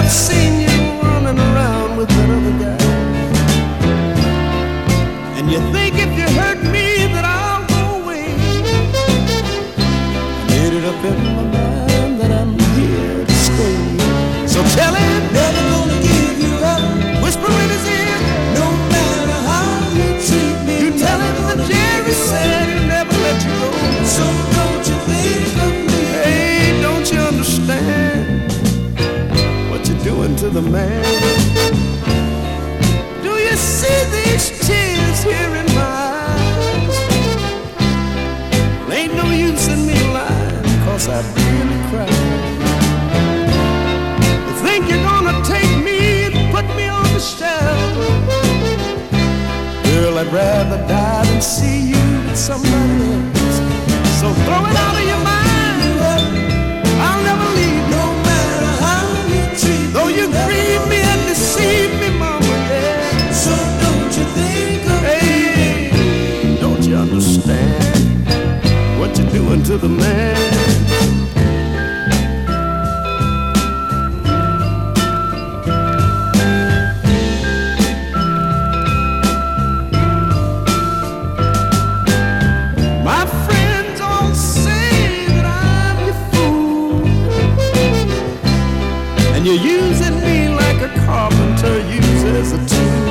I've seen you running around with that other guy. And you think if you hurt me that I'll go away. I made it up in my mind that I'm here to stay. So tell him, never gonna give you up. Whisper in his ear, no matter how you treat me. You tell him that Jerry said he'll never let you go. So don't you think of me? Hey, don't you understand what you're doing to the man? Do you see these tears here in my eyes? Well, ain't no use in me lying, 'cause I really cried. You think you're gonna take me and put me on the shelf? Girl, I'd rather die than see you with somebody else. So throw it out of your mind. I'll never leave, no matter how you treat me. Though you grieve me and deceive me, mama, yeah. So don't you think of me? Hey, don't you understand what you're doing to the man? You're using me like a carpenter uses a tool.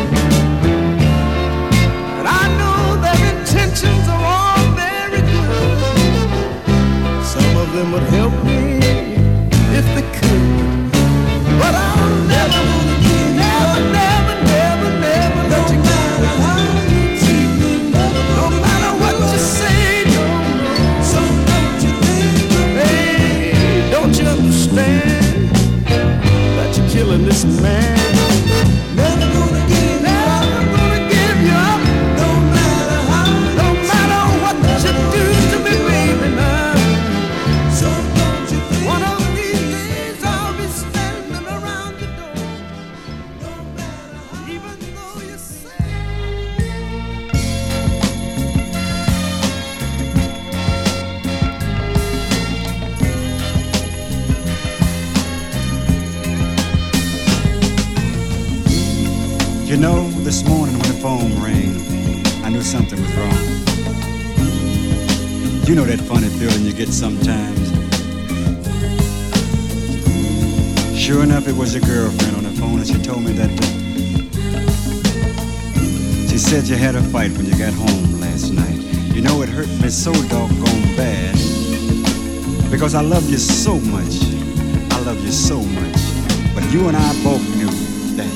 And I know their intentions are all very good. Some of them would help me if they could. But I'll never, never, never, never, never let you go. No matter how you treat me, no matter what you say, no. So don't you think of me? Hey, don't you understand? You're killing this man. Never gonna give you up. Never gonna give you up. No matter how, no matter what you do to me, baby, now. So don't you think one of these days I'll be standing around your door. No matter how, even though you say. You know, this morning when the phone rang, I knew something was wrong. You know that funny feeling you get sometimes. Sure enough, it was your girlfriend on the phone, and she told me that she said you had a fight when you got home last night. You know, it hurt me so doggone bad, because I love you so much. I love you so much. But you and I both knew that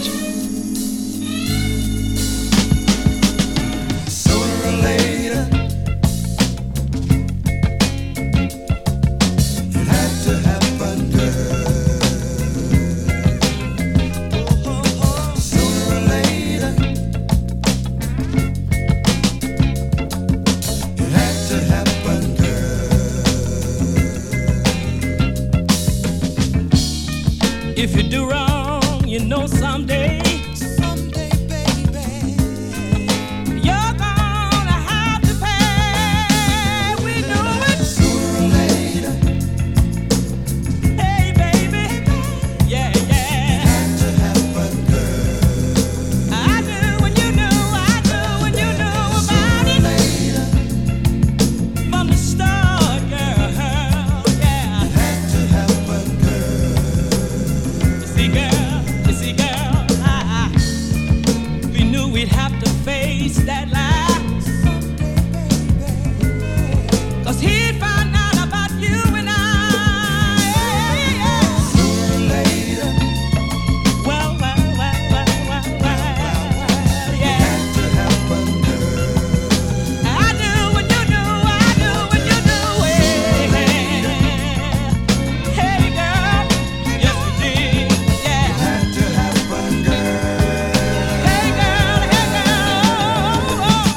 if you do wrong, you know someday, baby, you're gonna have to pay. We know it sooner or later. Hey, baby, yeah, yeah. It had to happen, girl. I knew when you knew, I knew when you knew about it. Later. From the start, girl, yeah. It had to happen, girl. You see, girl, we knew we'd have to face that lie. 'Cause he'd find out about you and I. Sooner or later. Well, yeah. It had to happen, girl. I knew when you knew, I knew when you knew it. Hey, girl, yes you did, yeah. It had to happen, girl. Hey, girl, oh, oh.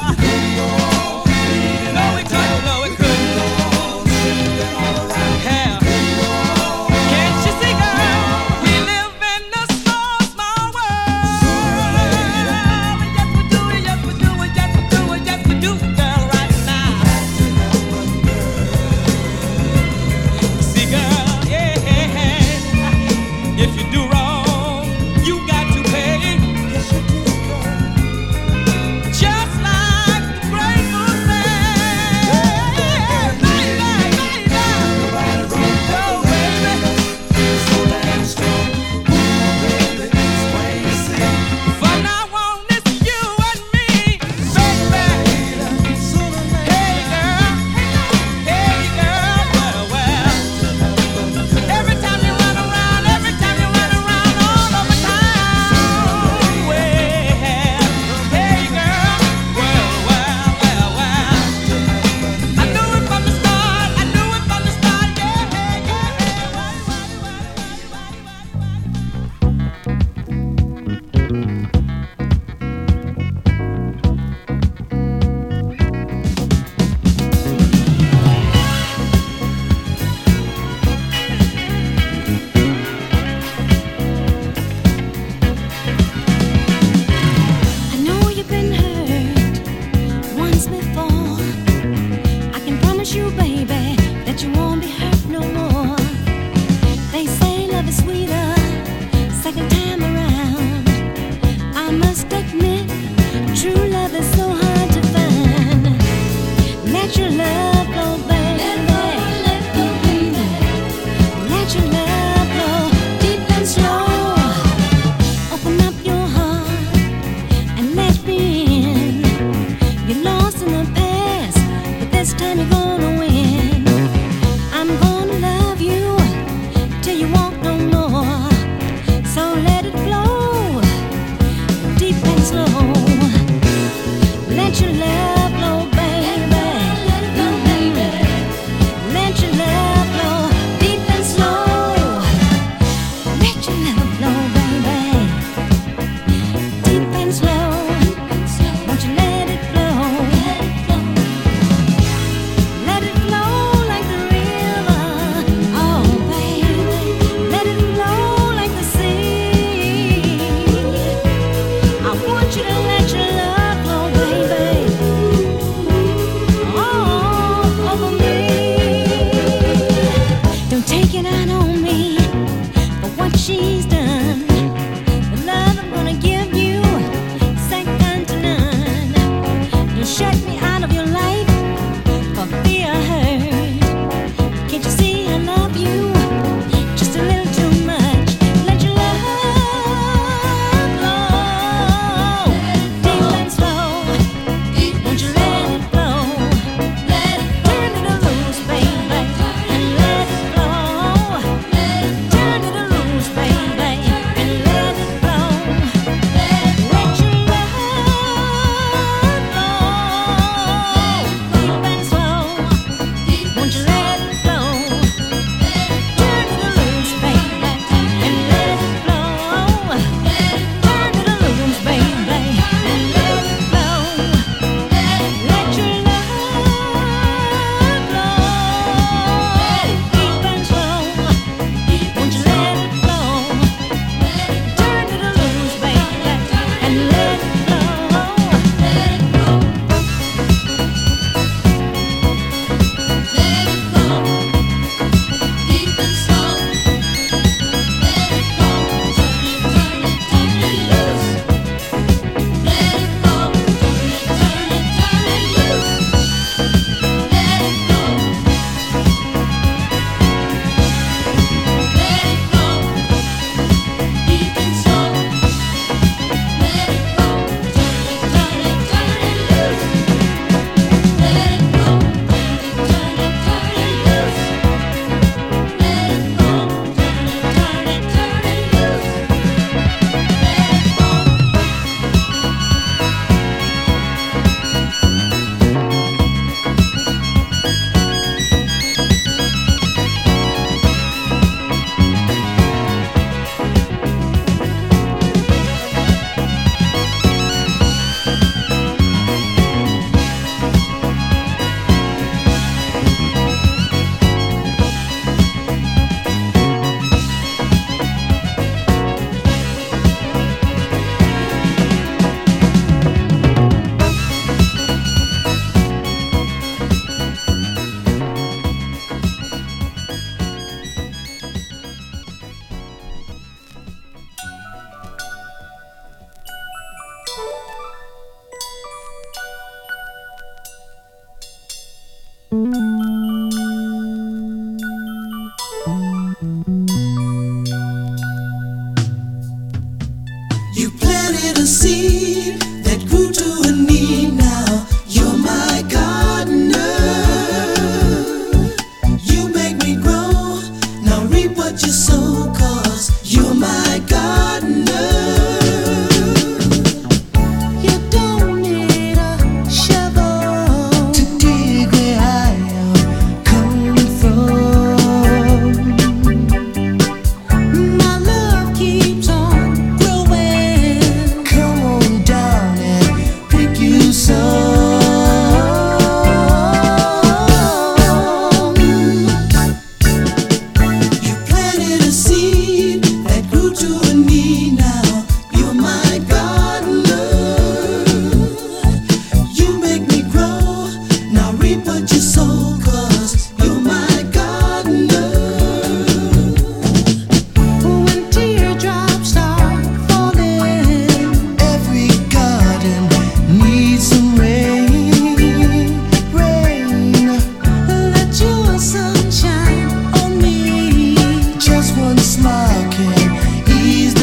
smile can ease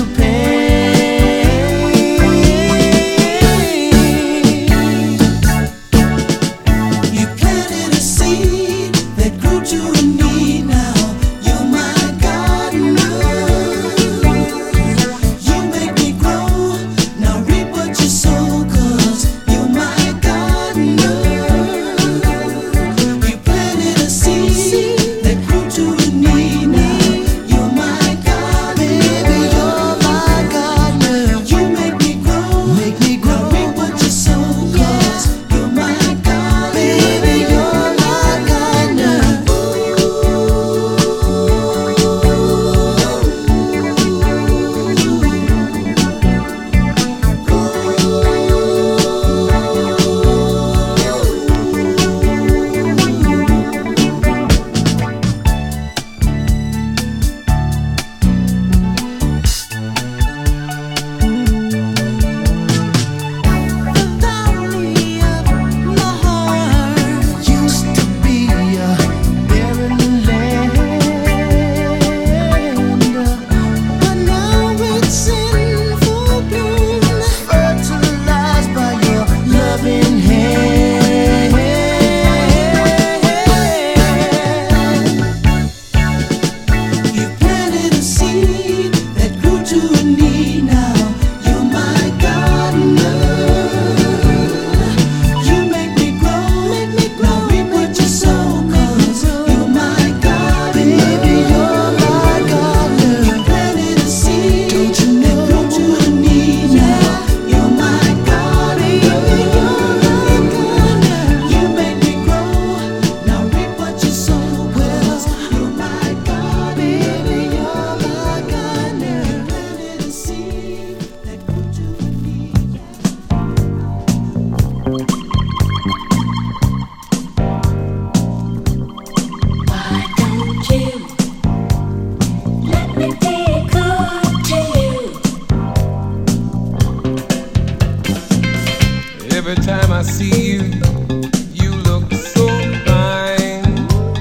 I see you, you look so fine.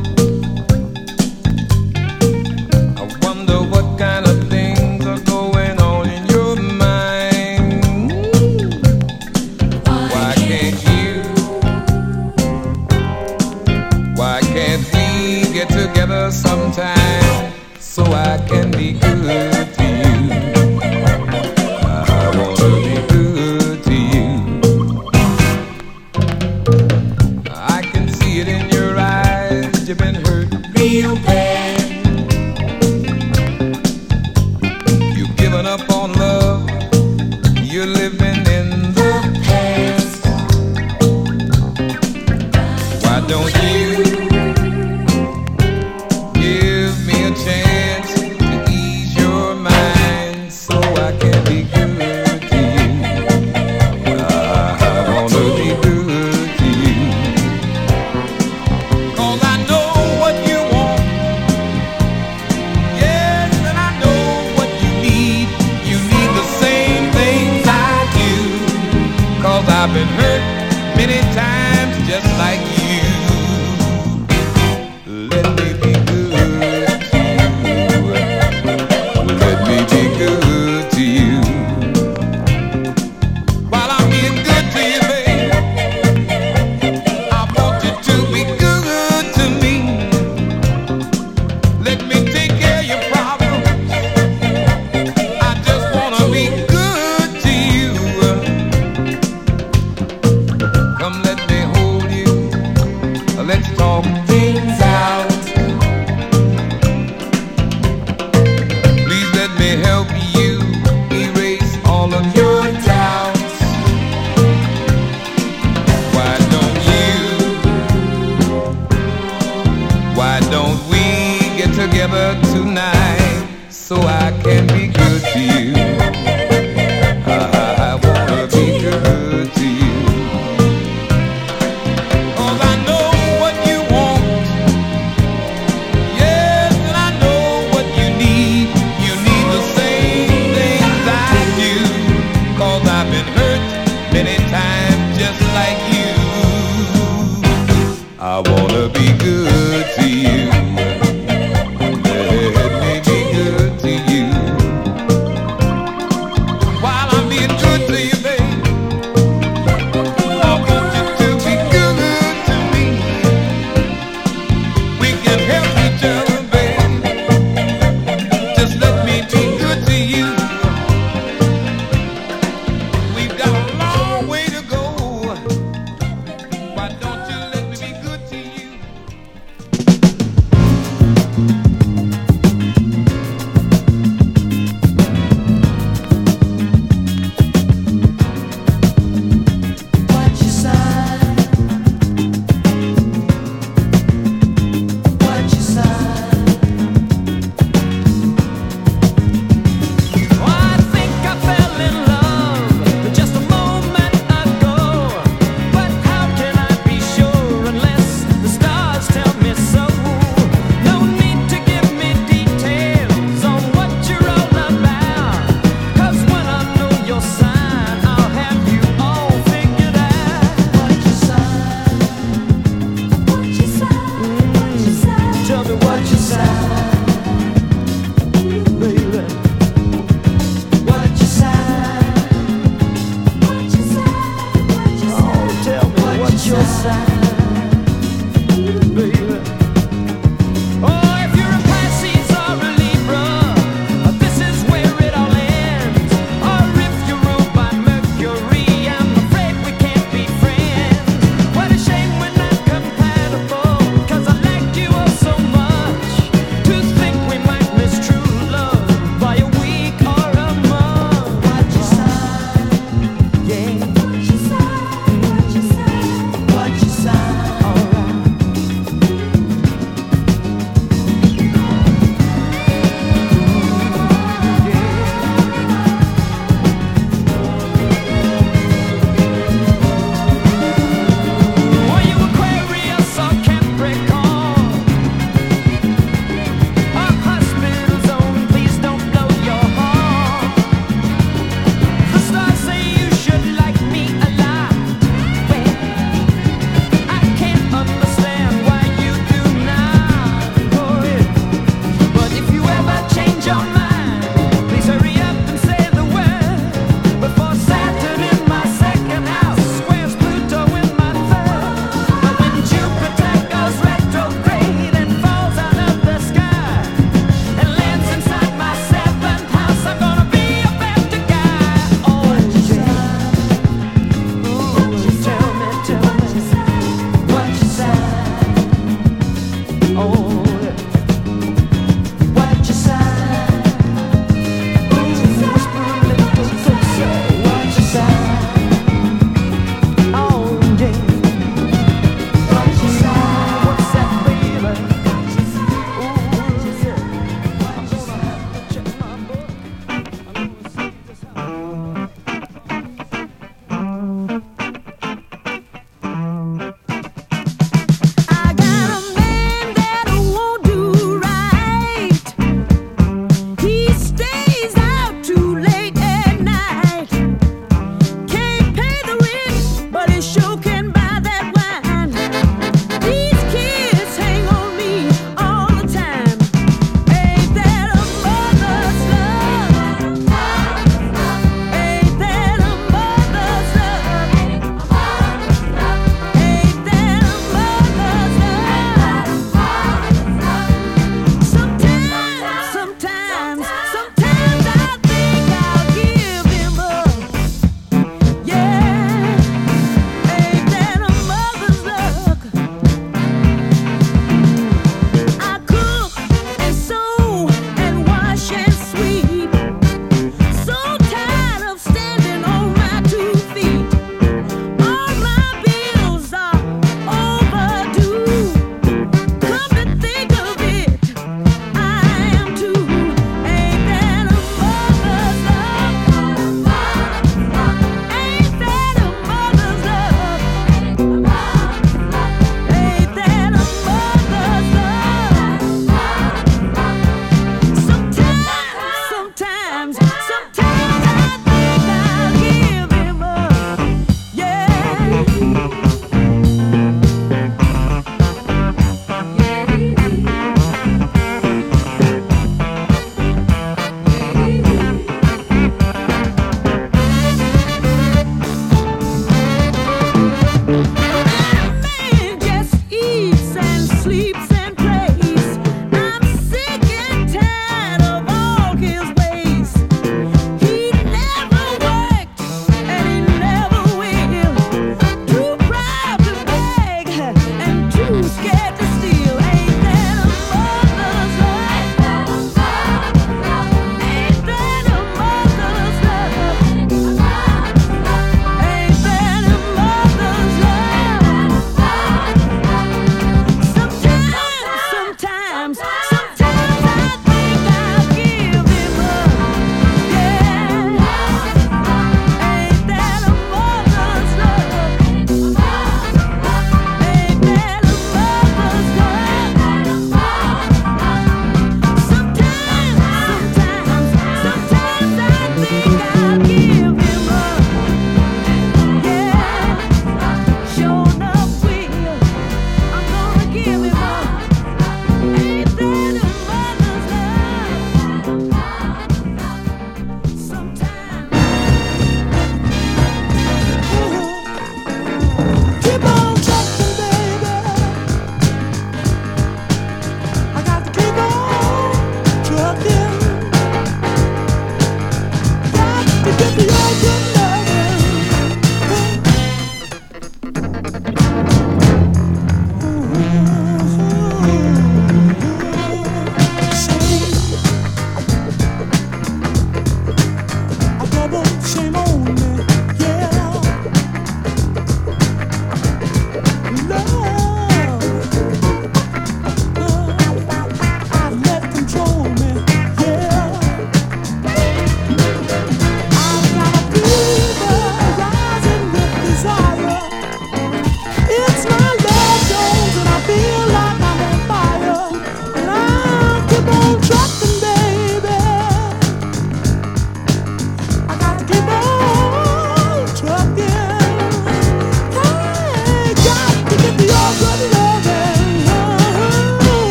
I wonder what kind of things are going on in your mind. Why can't we get together sometime so I can be good to you? I wanna be good to you. I can see it in your eyes, you've been hurt real bad. You've given up on love, you're living in the past. Why don't you give me a chance to ease your mind so I can be good to you? I wanna be good to you. 'Cause I know what you want, yes, and I know what you need. You need the same things I do.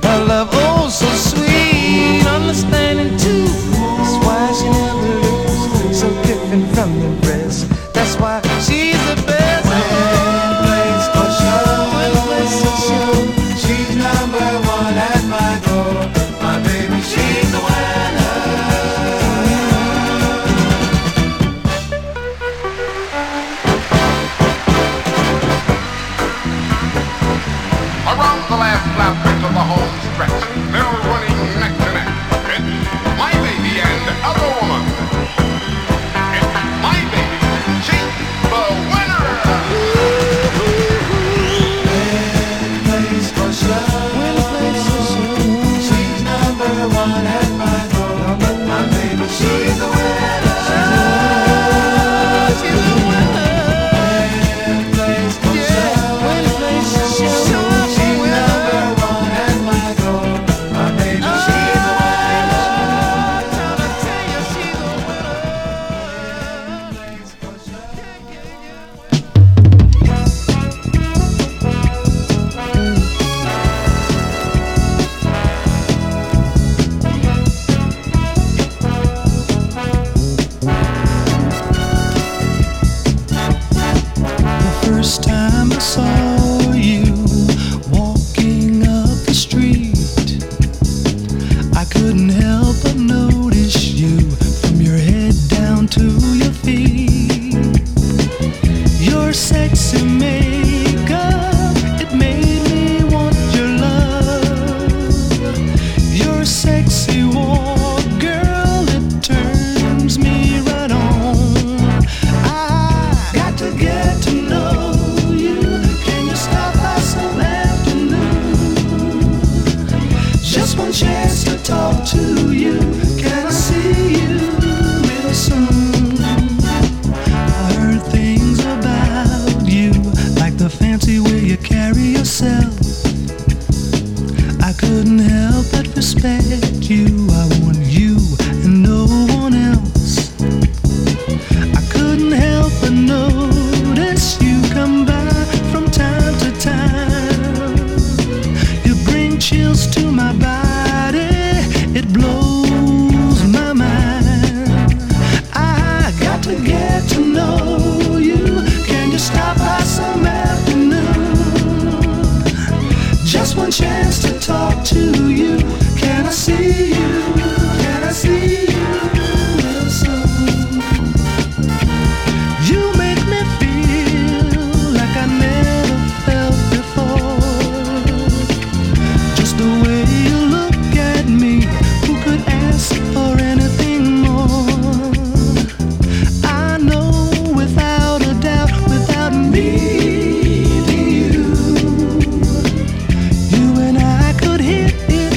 Her love, oh, so sweet, understanding too. That's why she never looks so different from the rest. That's why she's the best. When place for show, when place for show, she's number one at my door. My baby, she's the winner. Around the last lap of the home stretch, they're running neck to neck. It's my baby and other woman. It's my baby, she's the winner. When place for show, when place for show, she's number one at my door. My baby, she's the winner. She's the winner. When place for show, when place for show, she's number one at my door. My baby, she's the winner. Trying to tell you she's the winner. Place for show. The first time I saw you walking up the street, I couldn't help but notice you from your head down to your feet. Your sexy makeup, it made me want your love. Your sexy walk, girl, it turns me right on. I got to get to know you. Can you stop by some afternoon? Just one chance to talk to you. Can I see you real soon? I heard things about you, like the fancy way you carry yourself. I couldn't help but respect you. I want you and no one else. I couldn't help but notice you come by from time to time. You bring chills to my body, it blows my mind. I got to get to know you. Can you stop by some afternoon? Just one chance to talk to you. Can I see you? Can I see you real soon? You make me feel like I never felt before. Just the way you look at me, who could ask for anything more? I know without a doubt, without meeting you, you and I could hit it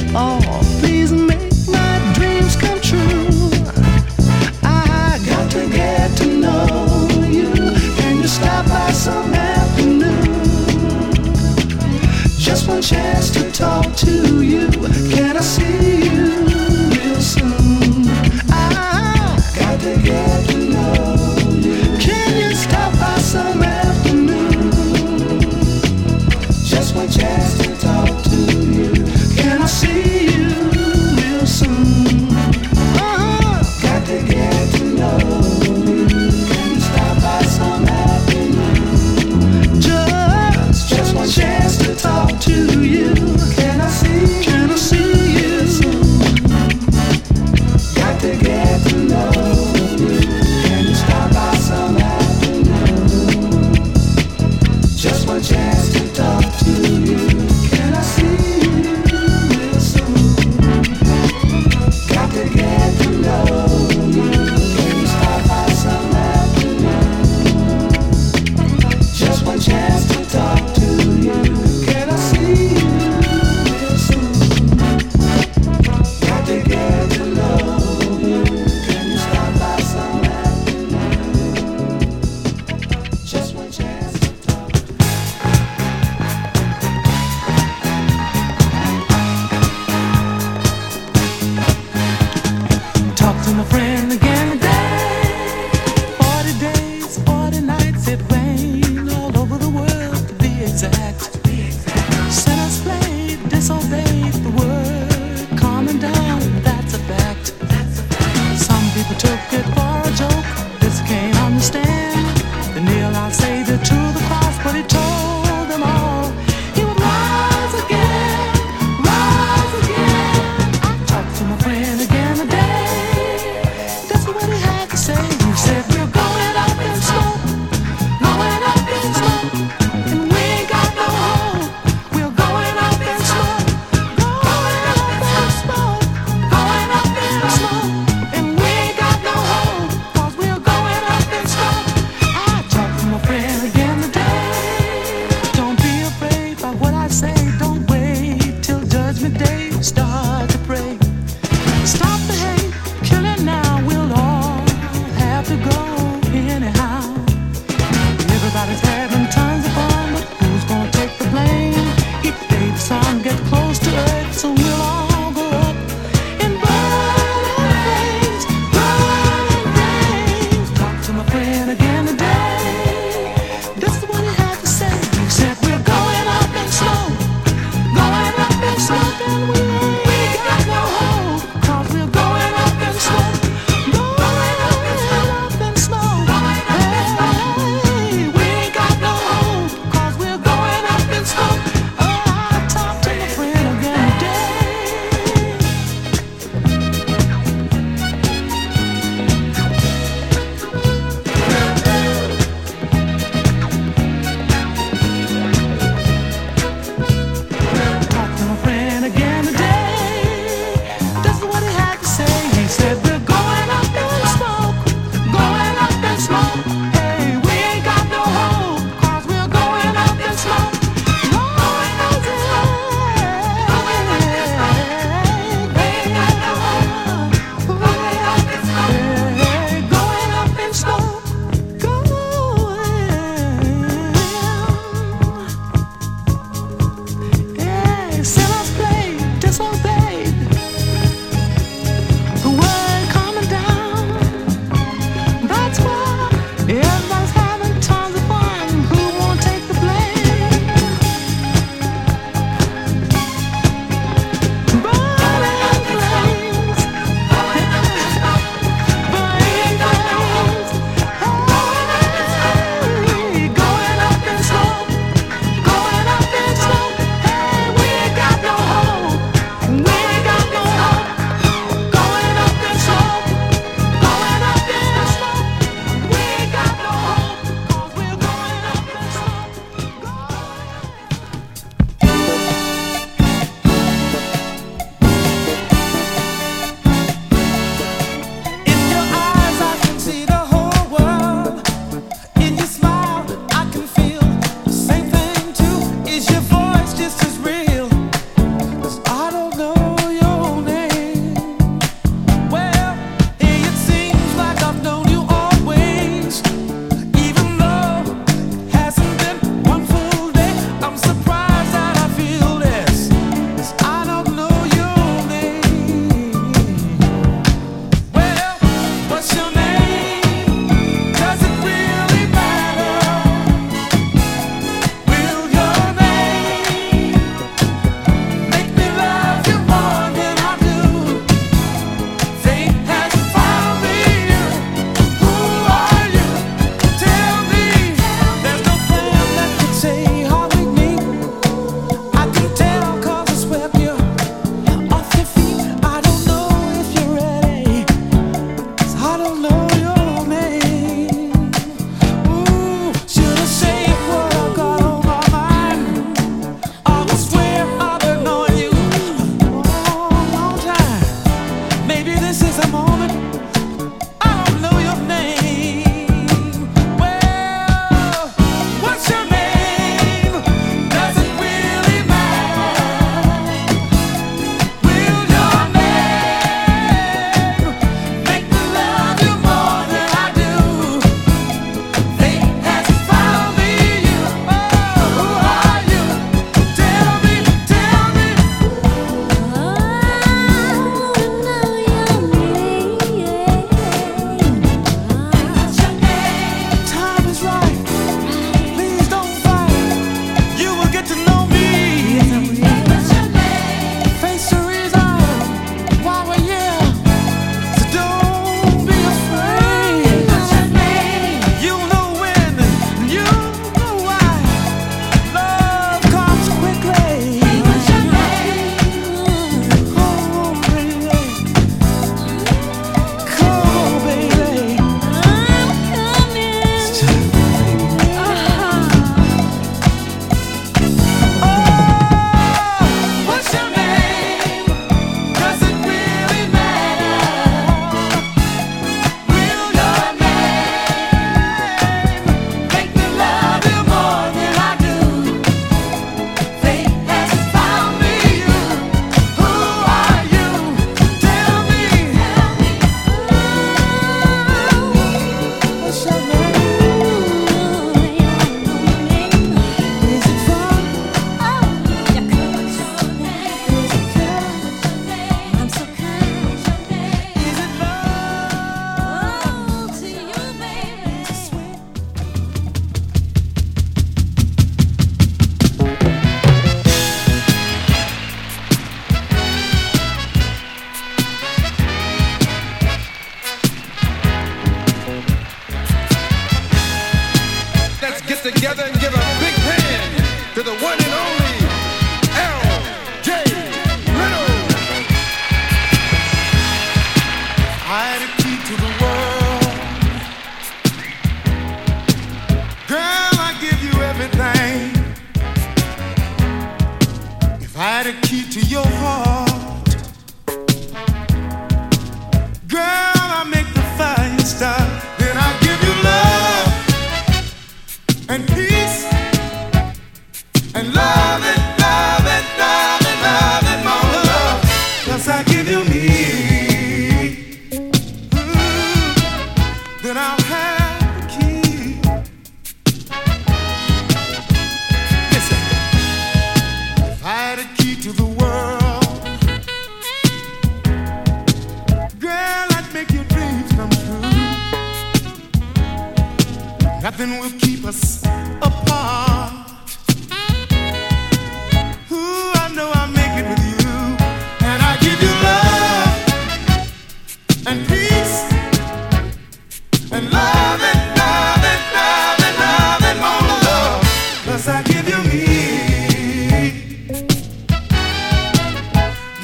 start to pray. Stop the hate, kill it now. We'll all have to go anyhow. Everybody's having tons of fun, but who's gonna take the blame? Each day the sun gets close to earth, so we'll all go up in burning flames, burning flames. Talk to my friend again today. This is what he had to say. He said we're going up in smoke, and we ain't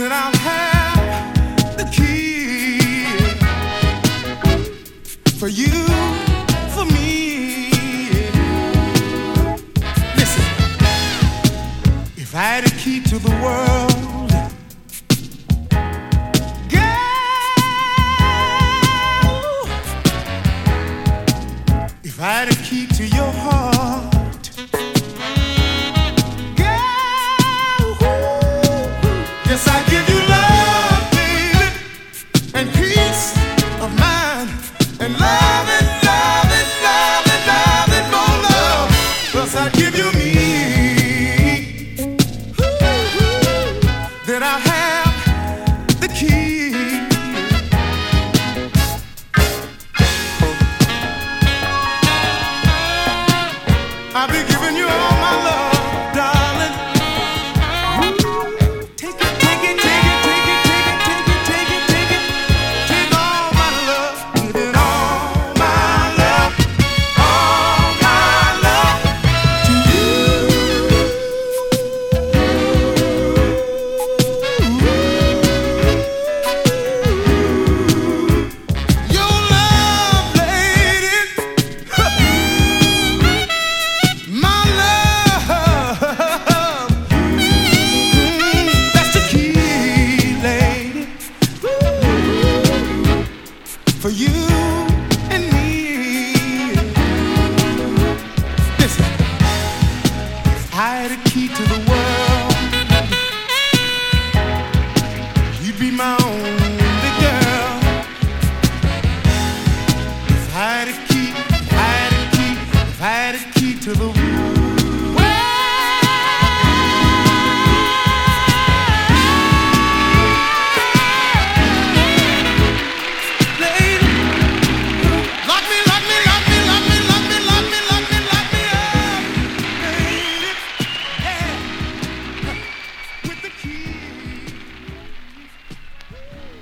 then I'll have the key for you, for me. Listen, if I had a key to the world, girl, if I had a key to your heart, girl, yes, I give you love, baby, and peace of mind, and love and love and love and love and more love. Plus I give you me, then I'll have the key. I'll be giving you all my love, darling. Take it, take it, take it, take it, take it, take it, take it, take it. Take all my love, give it all my love to you. Your love, lady, my love, that's the key, lady, for you and me. Listen, if I had a key to the world, you'd be my only girl. If I had a key, if I had a key, if I had a key to the world, lady, lock me, lock me, lock me, lock me, lock me, lock me, lock me, lock me up, baby, yeah, with the key.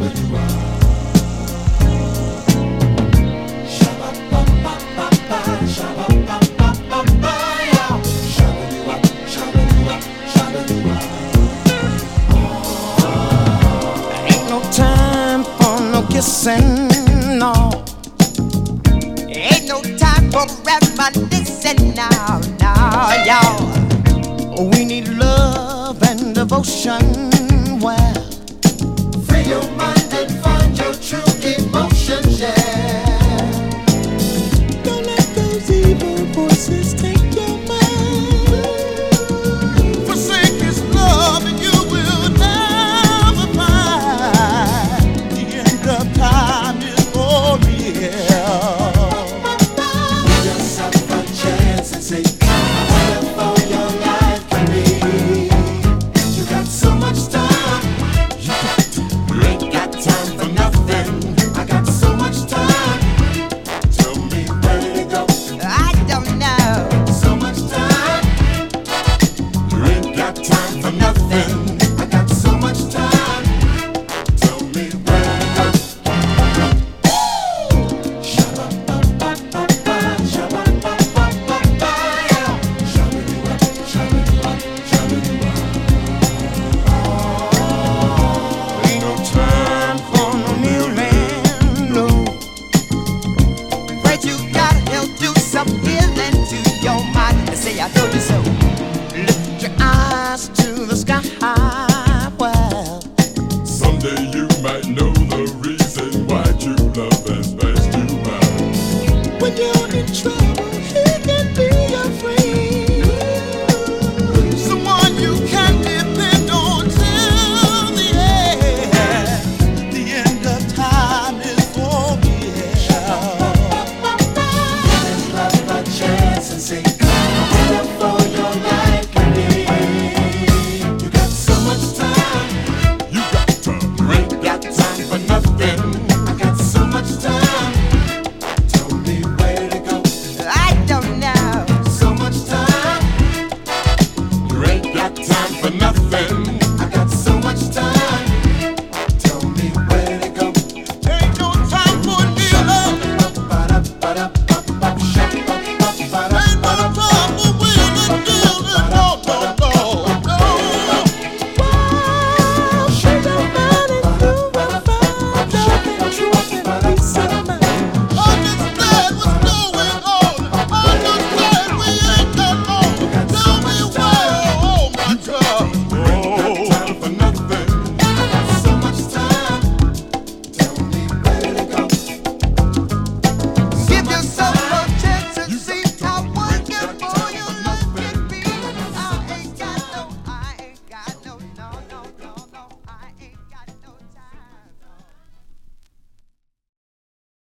Ain't no time for no kissing, no. Ain't no time for reminiscing now, y'all. We need love and devotion. Well, Free your mind and find your true emotions, yeah. don't let those evil voices take your mind. Forsake His love and you will never find. The end of time is for real. Give yourself a chance and say, how wonderful your life can be. You got so much time. You ain't got time for nothing. I got so much time. Tell me where did it go? I don't know. So much time. You ain't got time for nothing. I got so much time. Tell me where did it go? Shabba-ba-ba-ba-ba, shabba-ba-ba-ba-ba, yeah. Shabba-doo-wah, shabba-doo-wah, shabba-doo-wah. Ain't no time for no kneeling, no. Pray to God, He'll do some healing to your mind. And say, I told you so. Lift your eyes to the sky. Well, Someday you might know the reason.